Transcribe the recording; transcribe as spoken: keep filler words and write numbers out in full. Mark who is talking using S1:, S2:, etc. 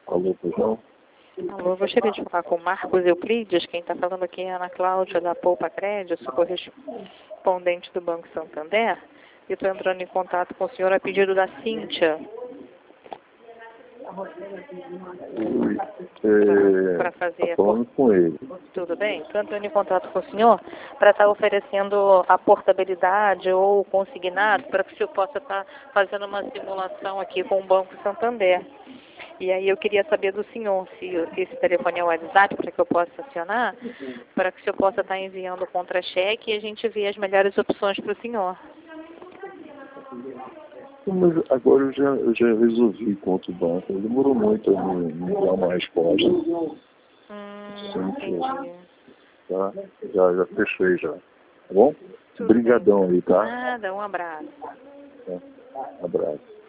S1: Alô, pois não?
S2: Alô, eu gostaria de falar com o Marcos Euclides. Quem está falando aqui é a Ana Cláudia da Poupa Crédito, sou correspondente do Banco Santander. E estou entrando em contato com o senhor a pedido da Cíntia.
S1: Oi, é,
S2: Para fazer
S1: tá
S2: a
S1: falando com ele.
S2: Tudo bem? Estou entrando em contato com o senhor para estar oferecendo a portabilidade ou o consignado para que o senhor possa estar fazendo uma simulação aqui com o Banco Santander. E aí eu queria saber do senhor se esse telefone é o WhatsApp para que eu possa acionar, para que o senhor possa estar enviando o contra-cheque e a gente vê as melhores opções para o senhor.
S1: Mas agora eu já, eu já resolvi com outro banco. Demorou muito a me, me dar uma resposta.
S2: Hum, entendi.
S1: Tá? Já, já fechei já. Tá bom?
S2: Tudo
S1: Obrigadão
S2: bem.
S1: aí, tá?
S2: Nada, um abraço.
S1: Tá. Abraço.